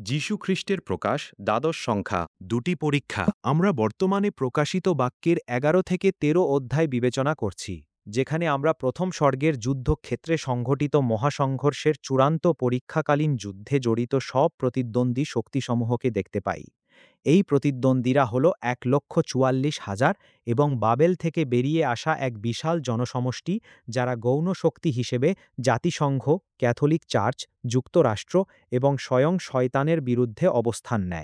যীশুখ্রিস্টের প্রকাশ দ্বাদশ সংখ্যা দুটি পরীক্ষা। আমরা বর্তমানে প্রকাশিত বাক্যের ১১ থেকে ১৩ অধ্যায় বিবেচনা করছি, যেখানে আমরা প্রথম স্বর্গের যুদ্ধক্ষেত্রে সংঘটিত মহাসংঘর্ষের চূড়ান্ত পরীক্ষাকালীন যুদ্ধে জড়িত সব প্রতিদ্বন্দ্বী শক্তিসমূহকে দেখতে পাই। এই প্রতিদ্বন্দ্বীরা হল ১,৪৪,০০০ এবং বাবেল থেকে বেরিয়ে আসা এক বিশাল জনসমষ্টি, যারা গৌণ শক্তি হিসেবে জাতিসংঘ, ক্যাথলিক চার্চ, যুক্তরাষ্ট্র এবং স্বয়ং শয়তানের বিরুদ্ধে অবস্থান নেয়।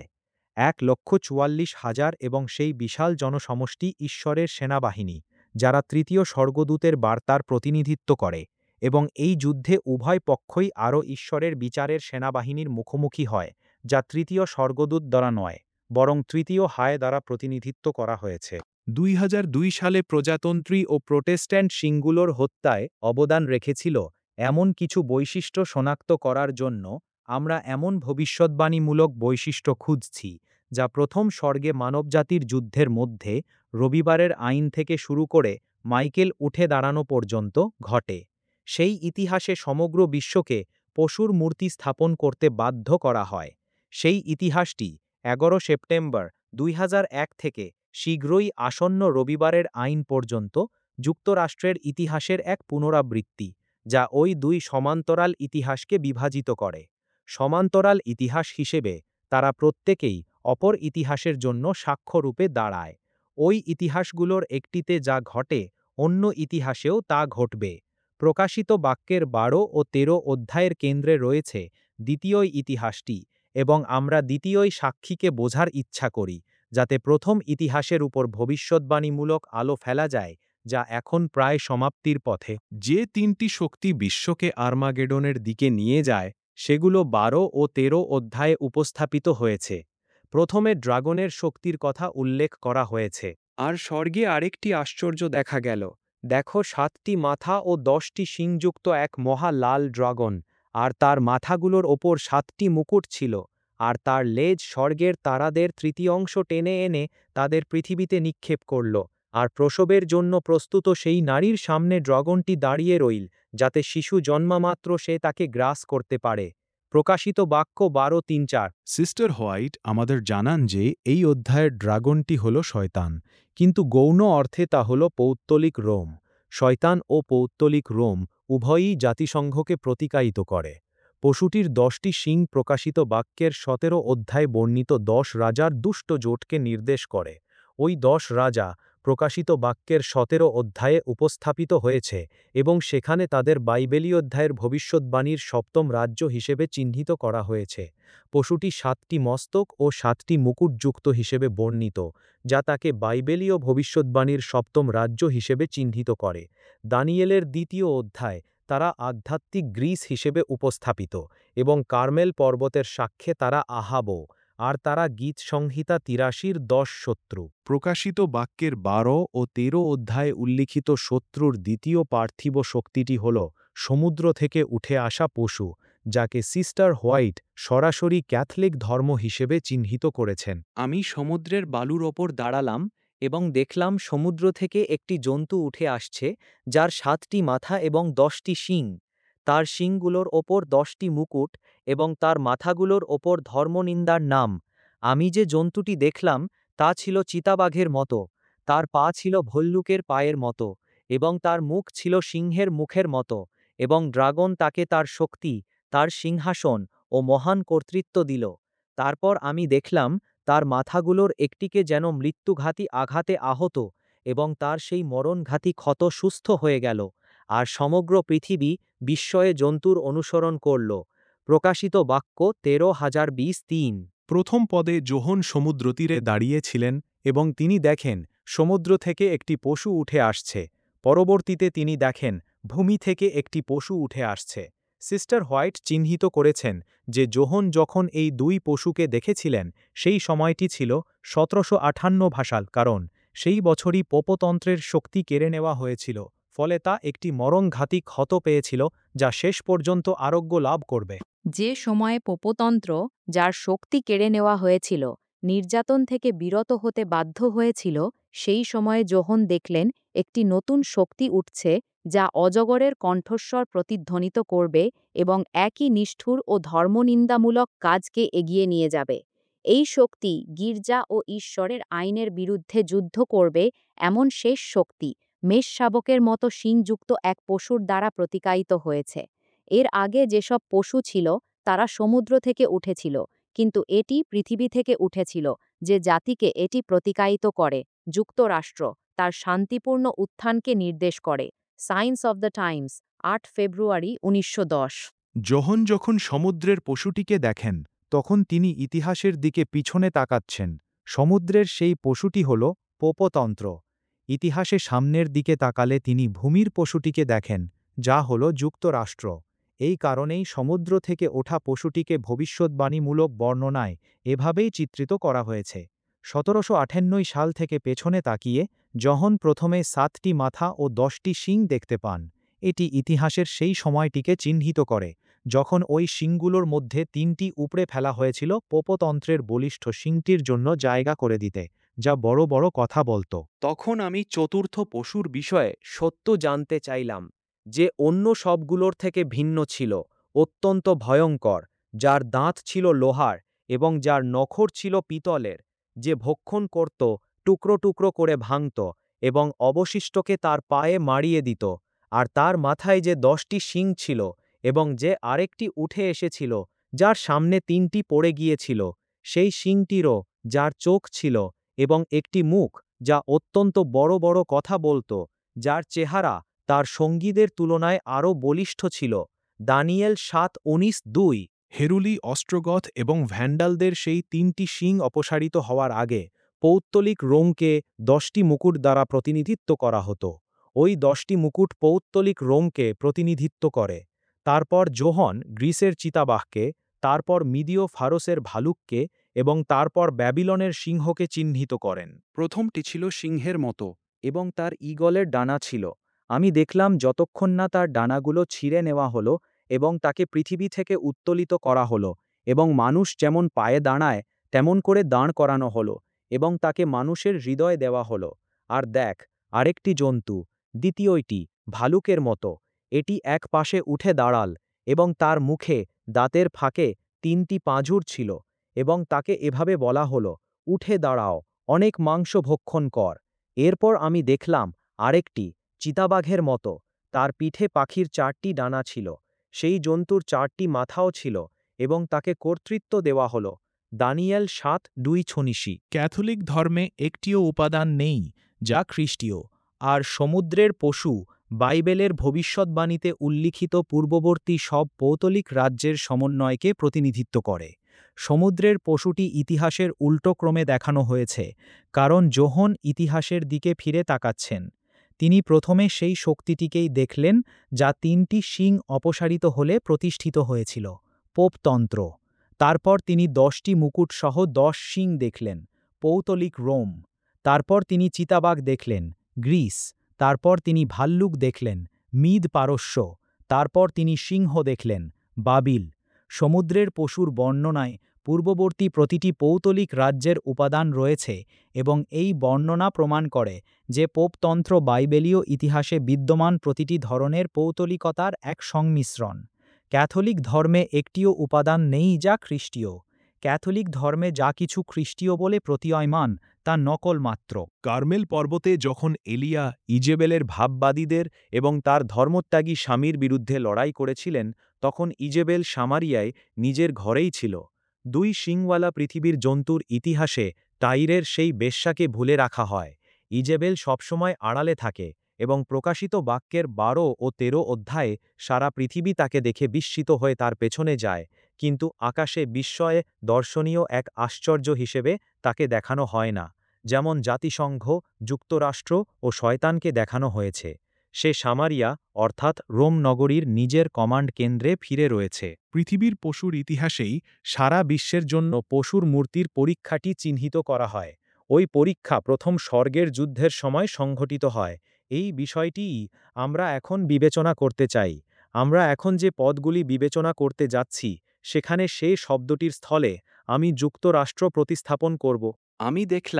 ১,৪৪,০০০ এবং সেই বিশাল জনসমষ্টি ঈশ্বরের সেনাবাহিনী, যারা তৃতীয় স্বর্গদূতের বার্তার প্রতিনিধিত্ব করে, এবং এই যুদ্ধে উভয় পক্ষই আরও ঈশ্বরের বিচারের সেনাবাহিনীর মুখোমুখি হয়, যা তৃতীয় স্বর্গদূত দ্বারা নয়, বরং তৃতীয় হায় দ্বারা প্রতিনিধিত্ব করা হয়েছে। ২০০২ সালে প্রজাতন্ত্রী ও প্রোটেস্ট্যান্ট শিংগুলোর হত্যায় অবদান রেখেছিল এমন কিছু বৈশিষ্ট্য শনাক্ত করার জন্য আমরা এমন ভবিষ্যদ্বাণীমূলক বৈশিষ্ট্য খুঁজছি, যা প্রথম স্বর্গে মানবজাতির যুদ্ধের মধ্যে রবিবারের আইন থেকে শুরু করে মাইকেল উঠে দাঁড়ানো পর্যন্ত ঘটে। সেই ইতিহাসে সমগ্র বিশ্বকে পশুর মূর্তি স্থাপন করতে বাধ্য করা হয়। সেই ইতিহাসটি ১১ সেপ্টেম্বর ২০০১ থেকে শীঘ্রই আসন্ন রবিবারের আইন পর্যন্ত যুক্তরাষ্ট্রের ইতিহাসের এক পুনরাবৃত্তি, যা ওই দুই সমান্তরাল ইতিহাসকে বিভাজিত করে। সমান্তরাল ইতিহাস হিসেবে তারা প্রত্যেকেই অপর ইতিহাসের জন্য সাক্ষ্যরূপে দাঁড়ায়। ওই ইতিহাসগুলোর একটিতে যা ঘটে, অন্য ইতিহাসেও তা ঘটবে। প্রকাশিত বাক্যের ১২ ও ১৩ অধ্যায়ের কেন্দ্রে রয়েছে দ্বিতীয় ইতিহাসটি, এবং আমরা দ্বিতীয় সাক্ষীকে বোঝার ইচ্ছা করি, যাতে প্রথম ইতিহাসের উপর ভবিষ্যদ্বাণীমূলক আলো ফেলা যায়, যা এখন প্রায় সমাপ্তির পথে। যে তিনটি শক্তি বিশ্বকে আর্মাগেডনের দিকে নিয়ে যায়, সেগুলো ১২ ও ১৩ অধ্যায়ে উপস্থাপিত হয়েছে। প্রথমে ড্রাগনের শক্তির কথা উল্লেখ করা হয়েছে। আর স্বর্গে আরেকটি আশ্চর্য দেখা গেল। দেখো, ৭টি মাথা ও ১০টি শিংযুক্ত এক মহা লাল ড্রাগন, আর তার মাথাগুলোর ওপর ৭টি মুকুট ছিল, আর তার লেজ স্বর্গের তারাদের তৃতীয়াংশ টেনে এনে তাদের পৃথিবীতে নিক্ষেপ করল। আর প্রসবের জন্য প্রস্তুত সেই নারীর সামনে ড্রাগনটি দাঁড়িয়ে রইল, যাতে শিশু জন্মামাত্র সে তাকে গ্রাস করতে পারে। প্রকাশিত বাক্য ১২:৩-৪। সিস্টার হোয়াইট আমাদের জানান যে এই অধ্যায়ের ড্রাগনটি হল শয়তান, কিন্তু গৌণ অর্থে তা হল পৌত্তলিক রোম। শয়তান ও পৌত্তলিক রোম উভয়ই জাতিসংঘকে প্রতিকায়িত করে। পশুটির ১০টি শিং প্রকাশিত বাক্যের ১৭ অধ্যায়ে বর্ণিত ১০ রাজার দুষ্ট জোটকে নির্দেশ করে। ওই ১০ রাজা প্রকাশিত বাক্যের ১৭ অধ্যায়ে উপস্থাপিত হয়েছে, এবং সেখানে তাদের বাইবেলীয় অধ্যায়ের ভবিষ্যদ্বাণীর সপ্তম রাজ্য হিসেবে চিহ্নিত করা হয়েছে। পশুটি ৭টি মস্তক ও ৭টি মুকুটযুক্ত হিসেবে বর্ণিত, যা তাকে বাইবেলীয় ভবিষ্যদ্বাণীর সপ্তম রাজ্য হিসেবে চিহ্নিত করে। দানিয়েলের ২য় অধ্যায় তারা আধ্যাত্মিক গ্রিস হিসেবে উপস্থাপিত, এবং কার্মেল পর্বতের সাক্ষ্যে তারা আহাবও, আর তারা গীত সংহিতা ৮৩-র ১০ শত্রু। প্রকাশিত বাক্যের ১২ ও ১৩ অধ্যায়ে উল্লিখিত শত্রুর দ্বিতীয় পার্থিব শক্তিটি হল সমুদ্র থেকে উঠে আসা পশু, যাকে সিস্টার হোয়াইট সরাসরি ক্যাথলিক ধর্ম হিসেবে চিহ্নিত করেছেন। আমি সমুদ্রের বালুর ওপর দাঁড়ালাম এবং দেখলাম সমুদ্র থেকে একটি জন্তু উঠে আসছে, যার ৭টি মাথা এবং ১০টি শিং। তার শিংগুলোর ওপর ১০টি মুকুট, এবং তার মাথাগুলোর ওপর ধর্মনিন্দার নাম। আমি যে জন্তুটি দেখলাম তা ছিল চিতাবাঘের মতো, তার পা ছিল ভল্লুকের পায়ের মতো, এবং তার মুখ ছিল সিংহের মুখের মতো, এবং ড্রাগন তাকে তার শক্তি, তার সিংহাসন ও মহান কর্তৃত্ব দিল। তারপর আমি দেখলাম তার মাথাগুলোর একটিকে যেন মৃত্যুঘাতী আঘাতে আহত, এবং তার সেই মরণঘাতী ক্ষত সুস্থ হয়ে গেল, আর সমগ্র পৃথিবী বিস্ময়ে জন্তুর অনুসরণ করল। প্রকাশিত বাক্য ১৩,০২০-৩। প্রথম পদে যোহন সমুদ্রতীরে দাঁড়িয়েছিলেন, এবং তিনি দেখেন সমুদ্র থেকে একটি পশু উঠে আসছে। পরবর্তীতে তিনি দেখেন ভূমি থেকে একটি পশু উঠে আসছে। সিস্টার হোয়াইট চিহ্নিত করেছেন যে যোহন যখন এই দুই পশুকে দেখেছিলেন, সেই সময়টি ছিল ১৭৫৮ ভাষাল, কারণ সেই বছরই পোপতন্ত্রের শক্তি কেড়ে নেওয়া হয়েছিল, ফলে তা একটি মরণঘাতী ক্ষত পেয়েছিল, যা শেষ পর্যন্ত আরোগ্য লাভ করবে। যে সময়ে পোপতন্ত্র, যার শক্তি কেড়ে নেওয়া হয়েছিল, নির্যাতন থেকে বিরত হতে বাধ্য হয়েছিল, সেই সময়ে যোহন দেখলেন একটি নতুন শক্তি উঠছে যা অজগরের কণ্ঠস্বর প্রতিধ্বনিত করবে এবং একই নিষ্ঠুর ও ধর্মনিন্দামূলক কাজকে এগিয়ে নিয়ে যাবে। এই শক্তি গির্জা ও ঈশ্বরের আইনের বিরুদ্ধে যুদ্ধ করবে, এমন শেষ শক্তি মেষশাবকের মতো শিংযুক্ত এক পশুর দ্বারা প্রতিকায়িত হয়েছে। এর আগে যেসব পশু ছিল তারা সমুদ্র থেকে উঠেছিল, কিন্তু এটি পৃথিবী থেকে উঠেছিল, যে জাতিকে এটি প্রতিকায়িত করে। যুক্তরাষ্ট্র তার শান্তিপূর্ণ উত্থানকে নির্দেশ করে। সায়েন্স অব দ্য টাইমস, ৮ ফেব্রুয়ারি ১৯১০। যোহন যখন সমুদ্রের পশুটিকে দেখেন, তখন তিনি ইতিহাসের দিকে পিছনে তাকাচ্ছেন। সমুদ্রের সেই পশুটি হল পোপতন্ত্র। ইতিহাসে সামনের দিকে তাকালে তিনি ভূমির পশুটিকে দেখেন, যা হল যুক্তরাষ্ট্র। এই কারণেই সমুদ্র থেকে ওঠা পশুটিকে ভবিষ্যদ্বাণীমূলক বর্ণনায় এভাবেই চিত্রিত করা হয়েছে। ১৭৫৮ সাল থেকে পেছনে তাকিয়ে যোহন প্রথমে ৭টি মাথা ও ১০টি শিং দেখতে পান। এটি ইতিহাসের সেই সময়টিকে চিহ্নিত করে যখন ওই শিংগুলোর মধ্যে ৩টি উপড়ে ফেলা হয়েছিল পোপতন্ত্রের বলিষ্ঠ শিংটির জন্য জায়গা করে দিতে, যা বড় বড় কথা বলত। তখন আমি চতুর্থ পশুর বিষয়ে সত্য জানতে চাইলাম, যে অন্য সবগুলোর থেকে ভিন্ন ছিল, অত্যন্ত ভয়ঙ্কর, যার দাঁত ছিল লোহার এবং যার নখর ছিল পিতলের, যে ভক্ষণ করত, টুকরো টুকরো করে ভাঙত এবং অবশিষ্টকে তার পায়ে মারিয়ে দিত। আর তার মাথায় যে 10টি শিং ছিল এবং যে আরেকটি উঠে এসেছিল, যার সামনে 3টি পড়ে গিয়েছিল, সেই শিংটিরও, যার চোখ ছিল এবং একটি মুখ, যা অত্যন্ত বড় বড় কথা বলত, যার চেহারা তার সঙ্গীদের তুলনায় আরও বলিষ্ঠ ছিল। দানিয়েল ৭:১৯-২। হেরুলি, অস্ট্রোগথ এবং ভ্যান্ডালদের সেই 3টি শিং অপসারিত হওয়ার আগে পৌত্তলিক রোমকে 10টি মুকুট দ্বারা প্রতিনিধিত্ব করা হতো। ওই 10টি মুকুট পৌত্তলিক রোমকে প্রতিনিধিত্ব করে। তারপর যোহন গ্রিসের চিতাবাঘকে, তারপর মিদীয় ফারসের ভালুককে এবং তারপর ব্যাবিলনের সিংহকে চিহ্নিত করেন। প্রথমটি ছিল সিংহের মতো এবং তার ঈগলের ডানা ছিল। আমি দেখলাম যতক্ষণ না তার ডানাগুলো ছিঁড়ে নেওয়া হলো এবং তাকে পৃথিবী থেকে উত্তোলিত করা হলো, এবং মানুষ যেমন পায়ে দাঁড়ায় তেমন করে দাঁড় করানো হলো, এবং তাকে মানুষের হৃদয় দেওয়া হলো। আর দেখ, আরেকটি জন্তু, দ্বিতীয়টি, ভালুকের মতো। এটি এক পাশে উঠে দাঁড়াল এবং তার মুখে দাঁতের ফাঁকে 3টি পাঁজর ছিল, এবং তাকে এভাবে বলা হলো, উঠে দাঁড়াও, অনেক মাংস ভক্ষণ কর। এরপর আমি দেখলাম আরেকটি, চিতাবাঘের মতো। তার পিঠে পাখির 4টি ডানা ছিল, সেই জন্তুর 4টি মাথাও ছিল, এবং তাকে কর্তৃত্ব দেওয়া হলো। দানিয়েল 7:2-6। ক্যাথলিক ধর্মে একটিও উপাদান নেই যা খ্রিস্টীয়, আর সমুদ্রের পশু বাইবেলের ভবিষ্যদ্বাণীতে উল্লিখিত পূর্ববর্তী সব পৌত্তলিক রাজ্যের সমন্বয়কে প্রতিনিধিত্ব করে। সমুদ্রের পশুটি ইতিহাসের উল্টো ক্রমে দেখানো হয়েছে, কারণ যোহন ইতিহাসের দিকে ফিরে তাকাচ্ছেন। তিনি প্রথমে সেই শক্তিটিকেই দেখলেন যা 3টি শিং অপসারিত হলে প্রতিষ্ঠিত হয়েছিল, পোপতন্ত্র। তারপর তিনি 10টি মুকুট সহ 10 শিং দেখলেন, পৌত্তলিক রোম। তারপর তিনি চিতাবাঘ দেখলেন, গ্রিস। তারপর তিনি ভাল্লুক দেখলেন, মিদ পারস্য। তারপর তিনি সিংহ দেখলেন, বাবিল। সমুদ্রের পশুর বর্ণনায় পূর্ববর্তী প্রতিটি পৌত্তলিক রাজ্যের উপাদান রয়েছে, এবং এই বর্ণনা প্রমাণ করে যে পোপতন্ত্র বাইবেলীয় ইতিহাসে বিদ্যমান প্রতিটি ধরনের পৌত্তলিকতার এক সংমিশ্রণ। ক্যাথলিক ধর্মে একটিও উপাদান নেই যা খ্রিস্টীয়। ক্যাথলিক ধর্মে যা কিছু খ্রিস্টীয় বলে প্রতীয়মান তা নকল মাত্র। কার্মেল পর্বতে যখন এলিয়া ইজেবেলের ভাববাদীদের এবং তার ধর্মত্যাগী স্বামীর বিরুদ্ধে লড়াই করেছিলেন, তখন ইজেবেল সামারিয়ায় নিজের ঘরেই ছিল। 2 শিংওয়ালা পৃথিবীর জন্তুর ইতিহাসে টাইরের সেই বেশ্যাকে ভুলে রাখা হয়। ইজেবেল সবসময় আড়ালে থাকে, এবং প্রকাশিত বাক্যের 12 ও 13 অধ্যায়ে সারা পৃথিবী তাকে দেখে বিস্মিত হয়ে তার পেছনে যায়, কিন্তু আকাশে বিস্ময়ে দর্শনীয় এক আশ্চর্য হিসেবে তাকে দেখানো হয় না, যেমন জাতিসংঘ, যুক্তরাষ্ট্র ও শয়তানকে দেখানো হয়েছে। সে সামারিয়া, অর্থাৎ রোম নগরীর নিজের কমান্ড কেন্দ্রে ফিরে রয়েছে। পৃথিবীর পশুর ইতিহাসেই সারা বিশ্বের জন্য পশুর মূর্তির পরীক্ষাটি চিহ্নিত করা হয়। ওই পরীক্ষা প্রথম স্বর্গের যুদ্ধের সময় সংঘটিত হয়। এই বিষয়টিই আমরা এখন বিবেচনা করতে চাই। আমরা এখন যে পদগুলি বিবেচনা করতে যাচ্ছি, সেখানে সে শব্দটির স্থলে আমি যুক্তরাষ্ট্র প্রতিস্থাপন করব। আমি দেখলাম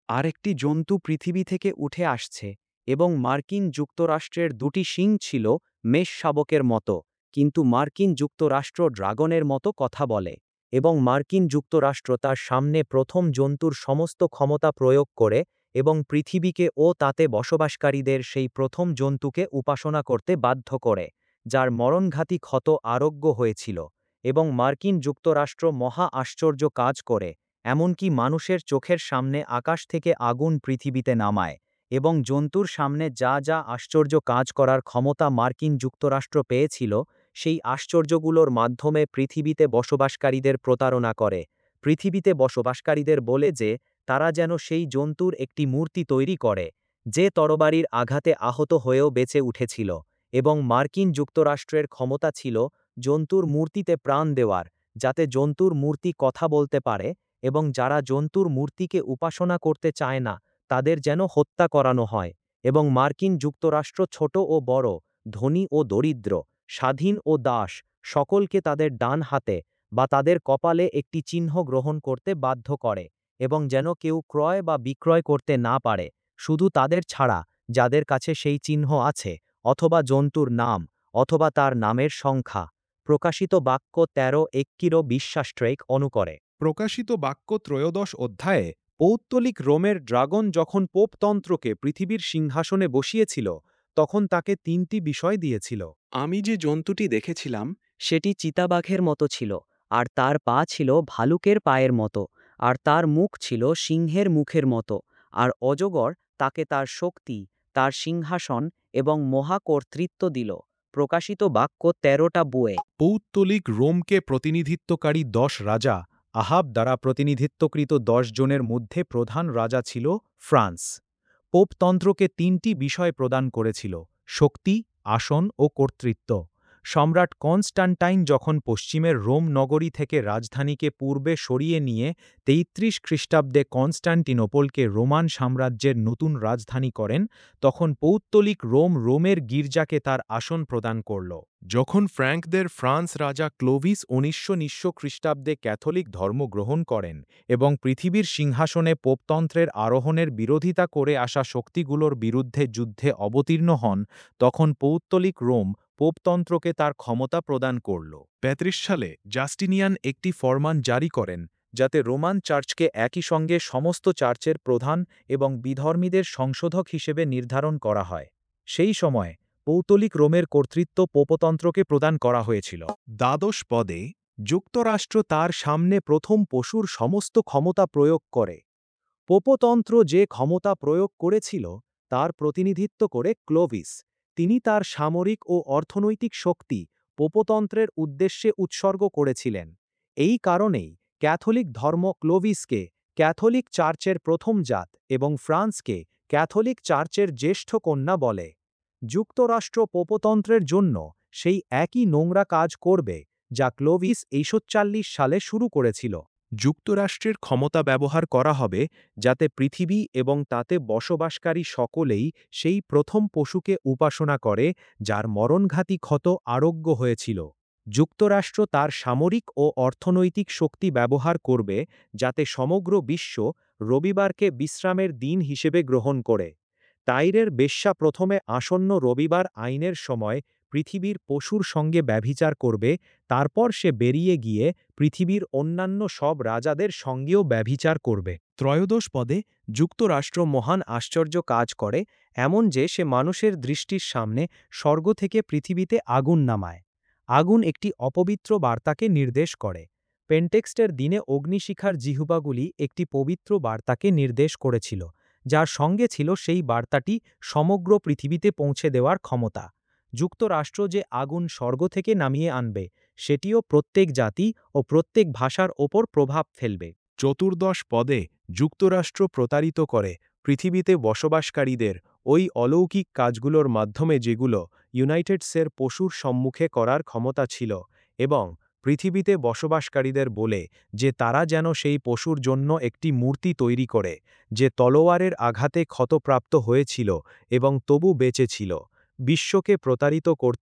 আরেকটি জন্তু পৃথিবী থেকে উঠে আসছে এবং মার্কিন যুক্তরাষ্ট্রের দুটি শিং ছিল মেষ শাবকের মতো, কিন্তু মার্কিন যুক্তরাষ্ট্র ড্রাগনের মতো কথা বলে এবং মার্কিন যুক্তরাষ্ট্র তার সামনে প্রথম জন্তুর সমস্ত ক্ষমতা প্রয়োগ করে এবং পৃথিবীকে ও তাতে বসবাসকারীদের সেই প্রথম জন্তুকে উপাসনা করতে বাধ্য করে, যার মরণঘাতী ক্ষত আরোগ্য হয়েছিল এবং মার্কিন যুক্তরাষ্ট্র মহা আশ্চর্য কাজ করে, এমনকি মানুষের চোখের সামনে আকাশ থেকে আগুন পৃথিবীতে নামায় এবং জন্তুর সামনে যা যা আশ্চর্য কাজ করার ক্ষমতা মার্কিন যুক্তরাষ্ট্র পেয়েছিল, সেই আশ্চর্যগুলোর মাধ্যমে পৃথিবীতে বসবাসকারীদের প্রতারণা করে, পৃথিবীতে বসবাসকারীদের বলে যে তারা যেন সেই জন্তুর একটি মূর্তি তৈরি করে, যে তরবারির আঘাতে আহত হয়েও বেঁচে উঠেছিল, এবং মার্কিন যুক্তরাষ্ট্রের ক্ষমতা ছিল জন্তুর মূর্তিতে প্রাণ দেওয়ার, যাতে জন্তুর মূর্তি কথা বলতে পারে এবং যারা জন্তুর মূর্তিকে উপাসনা করতে চায় না তাদের যেন হত্যা করানো হয়, এবং মার্কিন যুক্তরাষ্ট্র ছোট ও বড়, ধনী ও দরিদ্র, স্বাধীন ও দাস, সকলকে তাদের ডান হাতে বা তাদের কপালে একটি চিহ্ন গ্রহণ করতে বাধ্য করে, এবং যেন কেউ ক্রয় বা বিক্রয় করতে না পারে, শুধু তাদের ছাড়া যাদের কাছে সেই চিহ্ন আছে, অথবা জন্তুর নাম, অথবা তার নামের সংখ্যা। প্রকাশিত বাক্য 13:21 বিশ্বাসট্রেক অনুকরে। প্রকাশিত বাক্য 13 অধ্যায়ে পৌত্তলিক রোমের ড্রাগন যখন পোপতন্ত্রকে পৃথিবীর সিংহাসনে বসিয়েছিল, তখন তাকে 3টি বিষয় দিয়েছিল। আমি যে জন্তুটি দেখেছিলাম সেটি চিতাবাঘের মতো ছিল, আর তার পা ছিল ভালুকের পায়ের মতো, আর তার মুখ ছিল সিংহের মুখের মতো, আর অজগর তাকে তার শক্তি, তার সিংহাসন এবং মহাকর্তৃত্ব দিল। প্রকাশিত বাক্য 13টা বইয়ে। পৌত্তলিক রোমকে প্রতিনিধিত্বকারী 10 রাজা, আহাব দ্বারা প্রতিনিধিত্বকৃত 10 জনের মধ্যে প্রধান রাজা ছিল ফ্রান্স। পোপতন্ত্রকে 3টি বিষয় প্রদান করেছিল: শক্তি, আসন ও কর্তৃত্ব। সম্রাট কনস্টান্টাইন যখন পশ্চিমের রোম নগরী থেকে রাজধানীকে পূর্বে সরিয়ে নিয়ে 33 খ্রিস্টাব্দে কনস্টান্টিনোপলকে রোমান সাম্রাজ্যের নতুন রাজধানী করেন, তখন পৌত্তলিক রোমের গির্জাকে তার আসন প্রদান করল। যখন ফ্র্যাঙ্কদের ফ্রান্স রাজা ক্লোভিস 1900 খ্রিস্টাব্দে ক্যাথলিক ধর্ম গ্রহণ করেন এবং পৃথিবীর সিংহাসনে পোপতন্ত্রের আরোহণের বিরোধিতা করে আসা শক্তিগুলোর বিরুদ্ধে যুদ্ধে অবতীর্ণ হন, তখন পৌত্তলিক রোম পোপতন্ত্রকে তার ক্ষমতা প্রদান করল। 35 সালে জাস্টিনিয়ান একটি ফরমান জারি করেন যাতে রোমান চার্চকে একই সঙ্গে সমস্ত চার্চের প্রধান এবং বিধর্মীদের সংশোধক হিসেবে নির্ধারণ করা হয়। সেই সময় পৌত্তলিক রোমের কর্তৃত্ব পোপতন্ত্রকে প্রদান করা হয়েছিল। 12 পদে যুক্তরাষ্ট্র তার সামনে প্রথম পশুর সমস্ত ক্ষমতা প্রয়োগ করে। পোপতন্ত্র যে ক্ষমতা প্রয়োগ করেছিল তার প্রতিনিধিত্ব করে ক্লোভিস। তিনি তার সামরিক ও অর্থনৈতিক শক্তি পোপতন্ত্রের উদ্দেশ্যে উৎসর্গ করেছিলেন। এই কারণেই ক্যাথলিক ধর্ম ক্লোভিসকে ক্যাথলিক চার্চের প্রথম জাত এবং ফ্রান্সকে ক্যাথলিক চার্চের জ্যেষ্ঠ কন্যা বলে। যুক্তরাষ্ট্র পোপতন্ত্রের জন্য সেই একই নোংরা কাজ করবে যা ক্লোভিস 1840 সালে শুরু করেছিল। যুক্তরাষ্ট্রের ক্ষমতা ব্যবহার করা হবে যাতে পৃথিবী এবং তাতে বসবাসকারী সকলেই সেই প্রথম পশুকে উপাসনা করে যার মরণঘাতী ক্ষত আরোগ্য হয়েছিল। যুক্তরাষ্ট্র তার সামরিক ও অর্থনৈতিক শক্তি ব্যবহার করবে যাতে সমগ্র বিশ্ব রবিবারকে বিশ্রামের দিন হিসেবে গ্রহণ করে। টাইরের বেশ্যা প্রথমে আসন্ন রবিবার আইনের সময় পৃথিবীর পশুর সঙ্গে ব্যভিচার করবে, তারপর সে বেরিয়ে গিয়ে পৃথিবীর অন্যান্য সব রাজাদের সঙ্গেও ব্যভিচার করবে। 13 পদে যুক্তরাষ্ট্র মহান আশ্চর্য কাজ করে, এমন যে সে মানুষের দৃষ্টির সামনে স্বর্গ থেকে পৃথিবীতে আগুন নামায়। আগুন একটি অপবিত্র বার্তাকে নির্দেশ করে। পেন্টেক্সটের দিনে অগ্নিশিখার জিহ্বাগুলি একটি পবিত্র বার্তাকে নির্দেশ করেছিল, যার সঙ্গে ছিল সেই বার্তাটি সমগ্র পৃথিবীতে পৌঁছে দেওয়ার ক্ষমতা। যুক্তরাষ্ট্র যে আগুন স্বর্গ থেকে নামিয়ে আনবে, সেটিও প্রত্যেক জাতি ও প্রত্যেক ভাষার ওপর প্রভাব ফেলবে। 14 পদে যুক্তরাষ্ট্র প্রতারিত করে পৃথিবীতে বসবাসকারীদের ওই অলৌকিক কাজগুলোর মাধ্যমে যেগুলো ইউনাইটেডসের পশুর সম্মুখে করার ক্ষমতা ছিল, এবং পৃথিবীতে বসবাসকারীদের বলে যে তারা যেন সেই পশুর জন্য একটি মূর্তি তৈরি করে, যে তলোয়ারের আঘাতে ক্ষতপ্রাপ্ত হয়েছিল এবং তবু বেঁচে ছিল। বিশ্বকে প্রতারিত করতে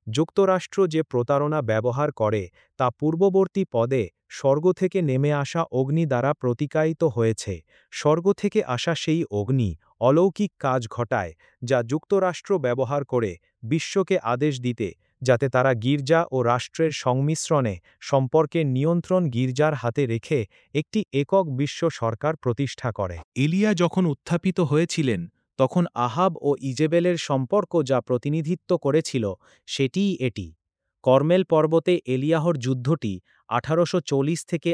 যুক্তরাষ্ট্র যে প্রতারণা ব্যবহার করে তা পূর্ববর্তী পদে স্বর্গ থেকে নেমে আসা অগ্নি দ্বারা প্রতিকায়িত হয়েছে। স্বর্গ থেকে আসা সেই অগ্নি অলৌকিক কাজ ঘটায়, যা যুক্তরাষ্ট্র ব্যবহার করে বিশ্বকে আদেশ দিতে, যাতে তারা গির্জা ও রাষ্ট্রের সংমিশ্রণে সম্পর্কের নিয়ন্ত্রণ গির্জার হাতে রেখে একটি একক বিশ্ব সরকার প্রতিষ্ঠা করে। এলিয়া যখন উত্থাপিত হয়েছিলেন, তখন আহাব ও ইজেবেলের সম্পর্ক যা প্রতিনিধিত্ব করেছিল সেটিই এটি। কর্মেল পর্বতে এলিয়াহর যুদ্ধটি 1840 থেকে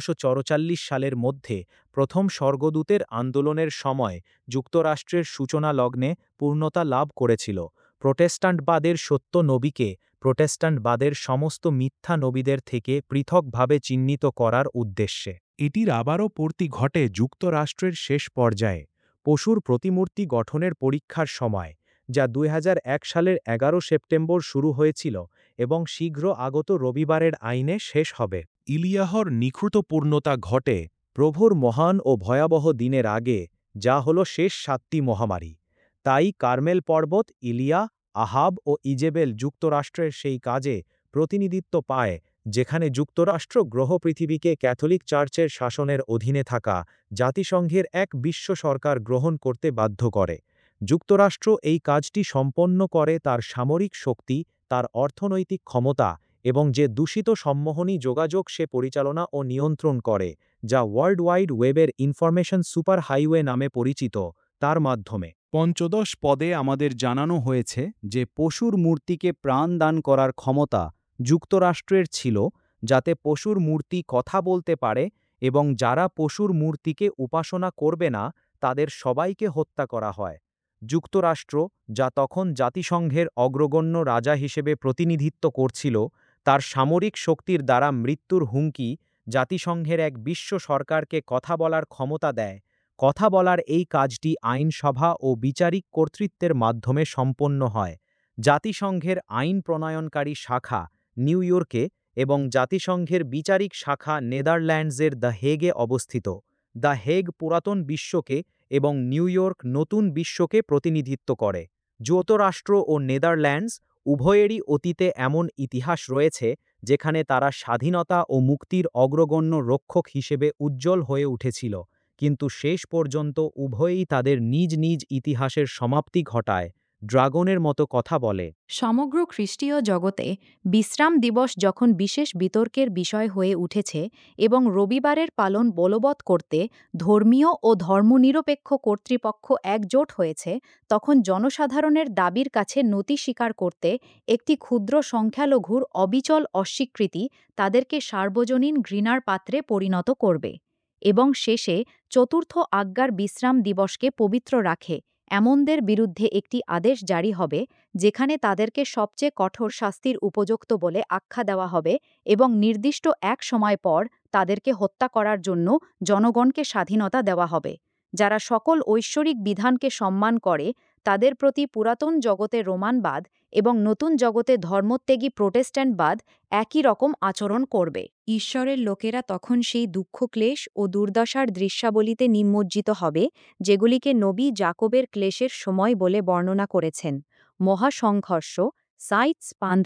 1844 সালের মধ্যে প্রথম স্বর্গদূতের আন্দোলনের সময় যুক্তরাষ্ট্রের সূচনা লগ্নে পূর্ণতা লাভ করেছিল, প্রোটেস্ট্যান্টবাদের সত্য নবীকে প্রোটেস্ট্যান্টবাদের সমস্ত মিথ্যা নবীদের থেকে পৃথকভাবে চিহ্নিত করার উদ্দেশ্যে। এটির আবারও পূর্তি ঘটে যুক্তরাষ্ট্রের শেষ পর্যায়ে পশুর প্রতিমূর্তি গঠনের পরীক্ষার সময়, যা 2001 সালের 11 সেপ্টেম্বর শুরু হয়েছিল এবং শীঘ্র আগত রবিবারের আইনে শেষ হবে। ইলিয়াহর নিখুঁত পূর্ণতা ঘটে প্রভুর মহান ও ভয়াবহ দিনের আগে, যা হল শেষ 7টি মহামারী। তাই কার্মেল পর্বত ইলিয়া, আহাব ও ইজেবেল যুক্তরাষ্ট্রের সেই কাজে প্রতিনিধিত্ব পায়, যেখানে যুক্তরাষ্ট্র গ্রহ পৃথিবীকে ক্যাথলিক চার্চের শাসনের অধীনে থাকা জাতিসংঘের এক বিশ্ব সরকার গ্রহণ করতে বাধ্য করে। যুক্তরাষ্ট্র এই কাজটি সম্পন্ন করে তার সামরিক শক্তি, তার অর্থনৈতিক ক্ষমতা এবং যে দূষিত সম্মোহনী যোগাযোগ সে পরিচালনা ও নিয়ন্ত্রণ করে, যা ওয়ার্ল্ড ওয়াইড ওয়েবের ইনফরমেশন সুপার হাইওয়ে নামে পরিচিত, তার মাধ্যমে। 15 পদে আমাদের জানানো হয়েছে যে পশুর মূর্তিকে প্রাণ দান করার ক্ষমতা যুক্তরাষ্ট্রের ছিল, যাতে পশুর মূর্তি কথা বলতে পারে এবং যারা পশুর মূর্তিকে উপাসনা করবে না তাদের সবাইকে হত্যা করা হয়। যুক্তরাষ্ট্র, যা তখন জাতিসংঘের অগ্রগণ্য রাজা হিসেবে প্রতিনিধিত্ব করছিল, তার সামরিক শক্তির দ্বারা মৃত্যুর হুমকি জাতিসংঘের এক বিশ্ব সরকারকে কথা বলার ক্ষমতা দেয়। কথা বলার এই কাজটি আইনসভা ও বিচারিক কর্তৃত্বের মাধ্যমে সম্পন্ন হয়। জাতিসংঘের আইন প্রণয়নকারী শাখা নিউ ইয়র্কে এবং জাতিসংঘের বিচারিক শাখা নেদারল্যান্ডসের দ্য হেগে অবস্থিত। দ্য হেগ পুরাতন বিশ্বকে এবং নিউ ইয়র্ক নতুন বিশ্বকে প্রতিনিধিত্ব করে। যুক্তরাষ্ট্র ও নেদারল্যান্ডস উভয়েরই অতীতে এমন ইতিহাস রয়েছে যেখানে তারা স্বাধীনতা ও মুক্তির অগ্রগণ্য রক্ষক হিসেবে উজ্জ্বল হয়ে উঠেছিল, কিন্তু শেষ পর্যন্ত উভয়েই তাদের নিজ নিজ ইতিহাসের সমাপ্তি ঘটায়। ড্রাগনের মতো কথা বলে। সমগ্র খ্রিস্টীয় জগতে বিশ্রাম দিবস যখন বিশেষ বিতর্কের বিষয় হয়ে উঠেছে এবং রবিবারের পালন বলবৎ করতে ধর্মীয় ও ধর্মনিরপেক্ষ কর্তৃপক্ষ একজোট হয়েছে, তখন জনসাধারণের দাবির কাছে নতি স্বীকার করতে একটি ক্ষুদ্র সংখ্যালঘুর অবিচল অস্বীকৃতি তাদেরকে সার্বজনীন ঘৃণার পাত্রে পরিণত করবে এবং শেষে চতুর্থ আজ্ঞার বিশ্রাম দিবসকে পবিত্র রাখে এমনদের বিরুদ্ধে একটি আদেশ জারি হবে, যেখানে তাদেরকে সবচেয়ে কঠোর শাস্তির উপযুক্ত বলে আখ্যা দেওয়া হবে এবং নির্দিষ্ট এক সময় পর তাদেরকে হত্যা করার জন্য জনগণকে স্বাধীনতা দেওয়া হবে। যারা সকল ঐশ্বরিক বিধানকে সম্মান করে তাদের প্রতি পুরাতন জগতে রোমানবাদ এবং নতুন জগতে ধর্মত্যাগী প্রোটেস্ট্যান্টবাদ একই রকম আচরণ করবে। ঈশ্বরের লোকেরা তখন সেই দুঃখ ক্লেশ ও দুর্দশার দৃশ্যাবলিতে নিমজ্জিত হবে, যেগুলিকে নবী জাকবের ক্লেশের সময় বলে বর্ণনা করেছেন। মহাসংঘর্ষ সাইটস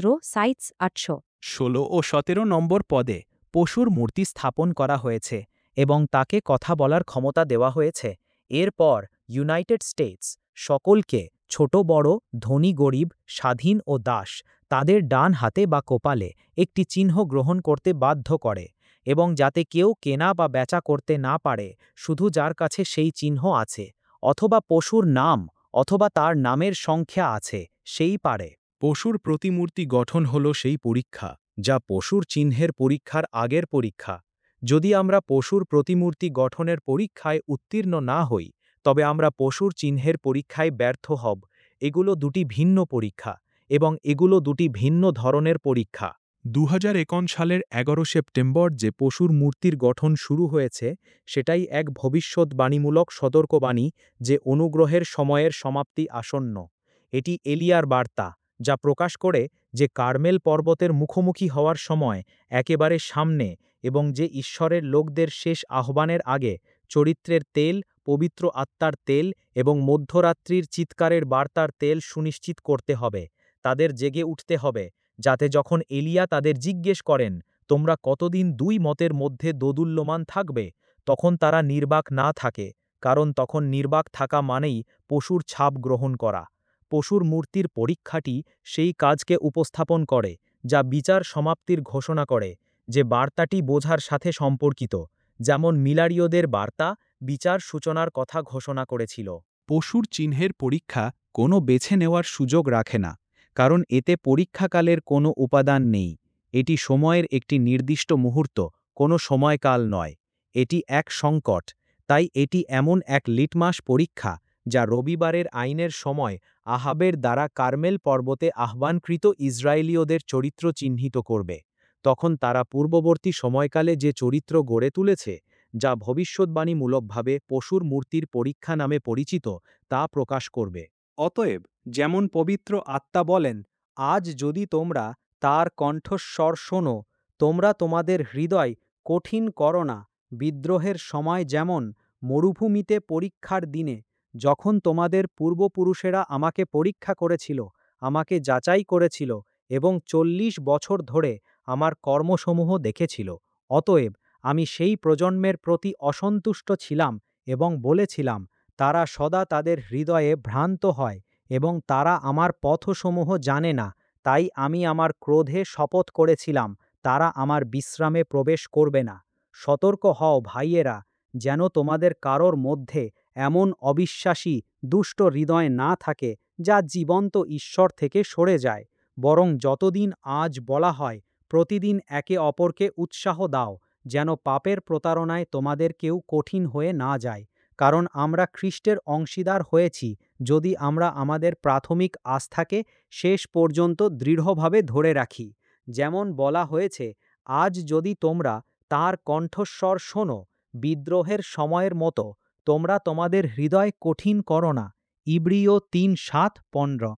800। 16 ও 17 নম্বর পদে পশুর মূর্তি স্থাপন করা হয়েছে এবং তাকে কথা বলার ক্ষমতা দেওয়া হয়েছে। এরপর ইউনাইটেড স্টেটস সকলকে, ছোট বড়, ধনী গরিব, স্বাধীন ও দাস, তাদের ডান হাতে বা কপালে একটি চিহ্ন গ্রহণ করতে বাধ্য করে এবং যাতে কেউ কেনা বা বেচা করতে না পারে, শুধু যার কাছে সেই চিহ্ন আছে, অথবা পশুর নাম অথবা তার নামের সংখ্যা আছে, সেই পারে। পশুর প্রতিমূর্তি গঠন হল সেই পরীক্ষা যা পশুর চিহ্নের পরীক্ষার আগের পরীক্ষা। যদি আমরা পশুর প্রতিমূর্তি গঠনের পরীক্ষায় উত্তীর্ণ না হই, তবে আমরা পশুর চিহ্নের পরীক্ষায় ব্যর্থ হব। এগুলো দুটি ভিন্ন পরীক্ষা এবং এগুলো দুটি ভিন্ন ধরনের পরীক্ষা। 2051 সালের 11 সেপ্টেম্বর যে পশুর মূর্তির গঠন শুরু হয়েছে, সেটাই এক ভবিষ্যদ্বাণীমূলক সতর্কবাণী যে অনুগ্রহের সময়ের সমাপ্তি আসন্ন। এটি এলিয়ার বার্তা, যা প্রকাশ করে যে কার্মেল পর্বতের মুখোমুখি হওয়ার সময় একেবারে সামনে এবং যে ঈশ্বরের লোকদের শেষ আহ্বানের আগে চরিত্রের তেল, পবিত্র আত্মার তেল এবং মধ্যরাত্রির চিৎকারের বার্তার তেল সুনিশ্চিত করতে হবে। তাদের জেগে উঠতে হবে, যাতে যখন এলিয়া তাদের জিজ্ঞেস করেন, তোমরা কতদিন দুই মতের মধ্যে দোদুল্যমান থাকবে, তখন তারা নির্বাক না থাকে, কারণ তখন নির্বাক থাকা মানেই পশুর ছাপ গ্রহণ করা। পশুর মূর্তির পরীক্ষাটি সেই কাজকে উপস্থাপন করে, যা বিচার সমাপ্তির ঘোষণা করে, যে বার্তাটি বোঝার সাথে সম্পর্কিত, যেমন মিলারীয়দের বার্তা বিচার সূচনার কথা ঘোষণা করেছিল। পশুর চিহ্নের পরীক্ষা কোনো বেছে নেওয়ার সুযোগ রাখে না, কারণ এতে পরীক্ষাকালের কোনো উপাদান নেই। এটি সময়ের একটি নির্দিষ্ট মুহূর্ত, কোনো সময়কাল নয়। এটি এক সংকট, তাই এটি এমন এক লিটমাস পরীক্ষা যা রবিবারের আইনের সময় আহাবের দ্বারা কার্মেল পর্বতে আহ্বানকৃত ইসরায়েলীয়দের চরিত্র চিহ্নিত করবে। তখন তারা পূর্ববর্তী সময়কালে যে চরিত্র গড়ে তুলেছে, যা ভবিষ্যদ্বাণীমূলকভাবে পশুর মূর্তির পরীক্ষা নামে পরিচিত, তা প্রকাশ করবে। অতএব, যেমন পবিত্র আত্মা বলেন, আজ যদি তোমরা তার কণ্ঠস্বর শোনো, তোমরা তোমাদের হৃদয় কঠিন করো না। বিদ্রোহের সময় যেমন মরুভূমিতে পরীক্ষার দিনে, যখন তোমাদের পূর্বপুরুষেরা আমাকে পরীক্ষা করেছিল, আমাকে যাচাই করেছিল এবং 40 বছর ধরে আমার কর্মসমূহ দেখেছিল। অতএব আমি সেই প্রজন্মের প্রতি অসন্তুষ্ট ছিলাম এবং বলেছিলাম, তারা সদা তাদের হৃদয়ে ভ্রান্ত হয় এবং তারা আমার পথসমূহ জানে না। তাই আমি আমার ক্রোধে শপথ করেছিলাম, তারা আমার বিশ্রামে প্রবেশ করবে না। সতর্ক হও ভাইয়েরা, যেন তোমাদের কারোর মধ্যে এমন অবিশ্বাসী দুষ্ট হৃদয় না থাকে, যা জীবন্ত ঈশ্বর থেকে সরে যায়। বরং যতদিন আজ বলা হয়, প্রতিদিন একে অপরকে উৎসাহ দাও, যেন পাপের প্রতারণায় তোমাদের কেউ কঠিন হয়ে না যায়। কারণ আমরা খ্রিস্টের অংশীদার হয়েছি, যদি আমরা আমাদের প্রাথমিক আস্থাকে শেষ পর্যন্ত দৃঢ়ভাবে ধরে রাখি। যেমন বলা হয়েছে, আজ যদি তোমরা তাঁর কণ্ঠস্বর শোনো, বিদ্রোহের সময়ের মতো তোমরা তোমাদের হৃদয় কঠিন করো না। ইব্রিয় 3:7-15